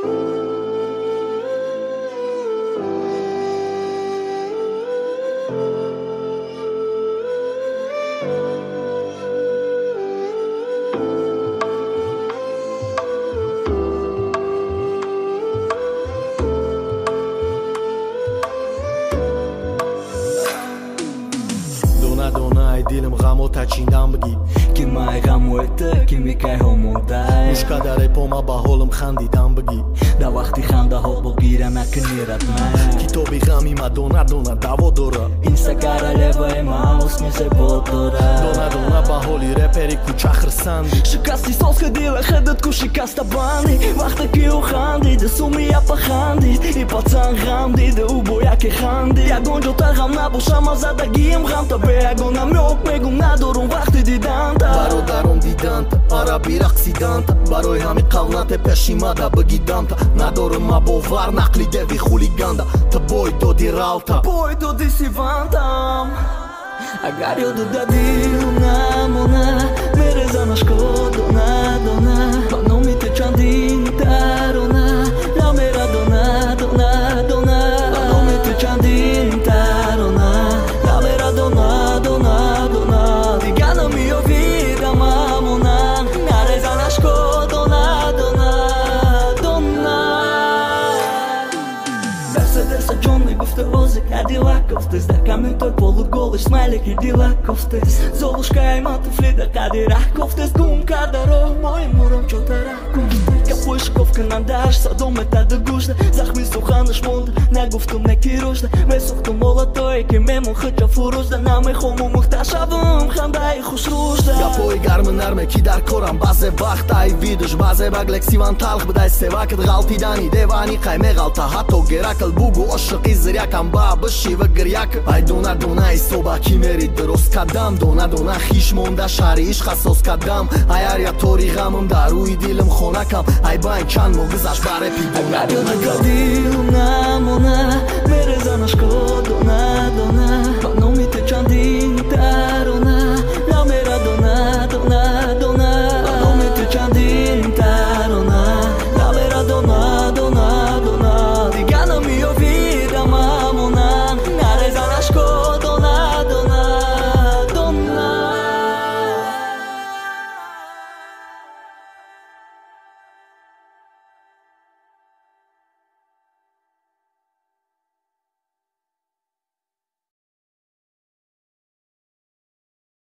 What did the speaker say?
Դիլեմ ղամոտ հաչինդան բգի Կիմա եղամ ու էտը կիմիկայ հոմոդայ Ուշկադար է պոմա բահոլմ խանդիդան բգի Da վախտի խանդա հոբոք իրան ակնիրատ մայ Կիտոբի ղամի մադոնա դոնա դավոդորը Ինսա կարալևա է մաուս նիզե բոտորը Դոնա դոնա բահոլի ռեպերի կուչախր սանդի Շկասի սոսկը դիլը խեդըտ կուշի կաստաբանի Վախտը կի ու խանդի դը սումի ապա խանդի I պացան ղամդի դը ու բոյակ է խանդի Ագոն ջոտա ղամնա բուշամա զադագի եմ ղամտա բե ագոնա մյոկ Megum nadorun vaqti didanta Baro darom didanta Arabi raqsidanta Baroy hami qavnate peshimada begidanta Nadorum ma bovar naqli devi xuliganda Të boj do di ralta Boj do di si vantam Agario do dadil na mona Merezana shkodona dona Ma non mi te chandin tarona La mera dona dona dona Ma non mi te chandin tarona La mera dona dona dona Digana mio vida mamona Narezana shkodona dona dona Mercedes a John me gufte voze Cadillac oftes Da камето е полуголиш смайлик и дилак oftes Золушка има туфли кадирак oftes Гум кадаро мой мурам чотарак Капуешковка надаш Садомета да гужда Захми суханаш монда Негуфтум неки ружда Месухтум мола той Ке мемо хъча фуружда Наме хомо мухташавым Хандай хуш ружда Գապոյ գարմնար մեկի դար կորան բազե վախտ այ վիդուշ բազե բագլեքսիվան թալխ բդայ սևակդ գալտիդանի դևանի խայ մեղալտա հատո գերակլ բուգու օշկի զրյական բաբը շիվը գրյակը այ դոնա դոնա ի սոբակի մերի դրոս կադամ դոնա դոնա խիշ մոնդա շարի իշխասոս կադամ այ արյա թորի ғամում դարույ դիլմ խոնակամ այ բայն չան մոգыз աշբարե պիդոնա Dona dona mona Merezana shkodona dona Ma non mi te chandin